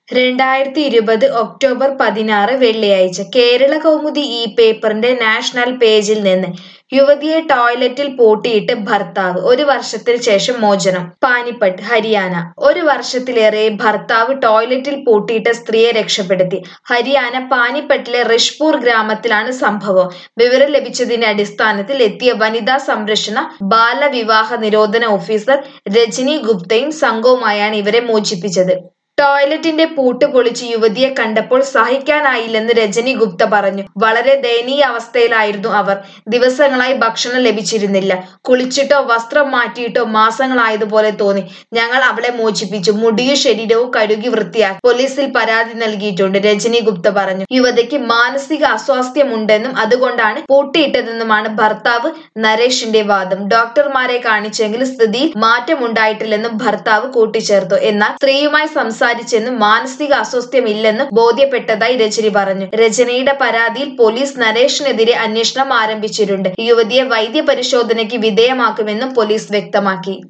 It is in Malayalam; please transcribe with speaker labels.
Speaker 1: 2020 ഒക്ടോബർ 16 വെള്ളിയാഴ്ച കേരള കൗമുദി ഈ പേപ്പറിന്റെ നാഷണൽ പേജിൽ നിന്ന് യുവതിയെ ടോയ്ലറ്റിൽ പൂട്ടിയിട്ട് ഭർത്താവ്, ഒരു വർഷത്തിന് ശേഷം മോചനം. പാനിപ്പട്ട്, ഹരിയാന. ഒരു വർഷത്തിലേറെ ഭർത്താവ് ടോയ്ലറ്റിൽ പൂട്ടിയിട്ട സ്ത്രീയെ രക്ഷപ്പെടുത്തി. ഹരിയാന പാനിപ്പട്ടിലെ റിഷ്പൂർ ഗ്രാമത്തിലാണ് സംഭവം. വിവരം ലഭിച്ചതിന്റെ അടിസ്ഥാനത്തിൽ എത്തിയ വനിതാ സംരക്ഷണ ബാലവിവാഹ നിരോധന ഓഫീസർ രജനി ഗുപ്തയും സംഘവുമായാണ് ഇവരെ മോചിപ്പിച്ചത്. ടോയ്ലറ്റിന്റെ പൂട്ട് പൊളിച്ച് യുവതിയെ കണ്ടപ്പോൾ സഹിക്കാനായില്ലെന്ന് രജനി ഗുപ്ത പറഞ്ഞു. വളരെ ദയനീയ അവസ്ഥയിലായിരുന്നു അവർ. ദിവസങ്ങളായി ഭക്ഷണം ലഭിച്ചിരുന്നില്ല. കുളിച്ചിട്ടോ വസ്ത്രം മാറ്റിയിട്ടോ മാസങ്ങളായതുപോലെ തോന്നി. ഞങ്ങൾ അവളെ മോചിപ്പിച്ചു. മുടിയും ശരീരവും കഴുകി വൃത്തിയാക്കി പോലീസിൽ പരാതി നൽകിയിട്ടുണ്ട്, രജനി ഗുപ്ത പറഞ്ഞു. യുവതിക്ക് മാനസിക അസ്വാസ്ഥ്യമുണ്ടെന്നും അതുകൊണ്ടാണ് പൂട്ടിയിട്ടതെന്നുമാണ് ഭർത്താവ് നരേഷിന്റെ വാദം. ഡോക്ടർമാരെ കാണിച്ചെങ്കിലും സ്ഥിതിയിൽ മാറ്റമുണ്ടായിട്ടില്ലെന്നും ഭർത്താവ് കൂട്ടിച്ചേർത്തു. എന്നാൽ സ്ത്രീയുമായി സംസാരിച്ചെന്നും മാനസിക അസ്വസ്ഥ്യമില്ലെന്നും ബോധ്യപ്പെട്ടതായി രജനി പറഞ്ഞു. രജനിയുടെ പരാതിയിൽ പോലീസ് നരേഷിനെതിരെ അന്വേഷണം ആരംഭിച്ചിട്ടുണ്ട്. യുവതിയെ വൈദ്യപരിശോധനയ്ക്ക് വിധേയമാക്കുമെന്നും പോലീസ് വ്യക്തമാക്കി.